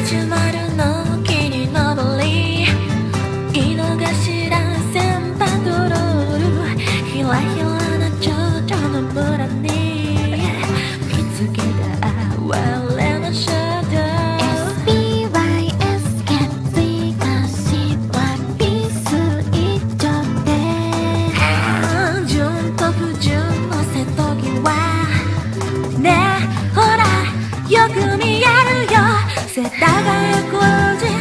80の木に登り井の頭線パトロールひらひらな蝶々の村に見つけた哀れなシャドウ SBYS 決意がしはピース一丁で順と不順の瀬戸際ねえほらよく見えるよ世田谷工事